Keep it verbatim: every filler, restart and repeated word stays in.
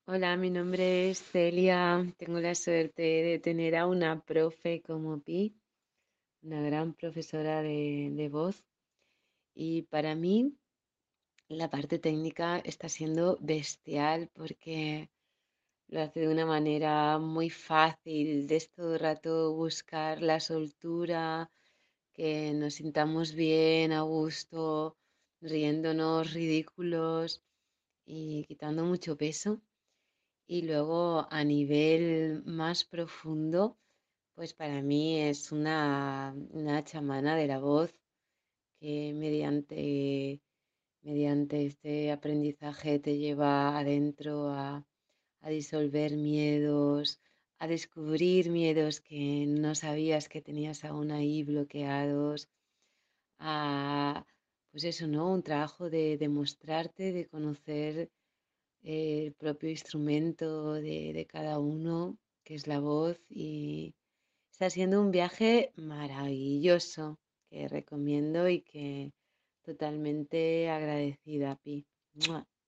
Hola, mi nombre es Celia. Tengo la suerte de tener a una profe como Pi, una gran profesora de, de voz. Y para mí la parte técnica está siendo bestial porque lo hace de una manera muy fácil, de todo el rato buscar la soltura, que nos sintamos bien, a gusto, riéndonos, ridículos y quitando mucho peso. Y luego a nivel más profundo, pues para mí es una, una chamana de la voz que mediante, mediante este aprendizaje te lleva adentro a, a disolver miedos, a descubrir miedos que no sabías que tenías aún ahí bloqueados, a, pues eso, ¿no? Un trabajo de, de mostrarte, de conocer eh, el propio instrumento de, de cada uno, que es la voz, y está siendo un viaje maravilloso que recomiendo y que totalmente agradecida, Pi. ¡Mua!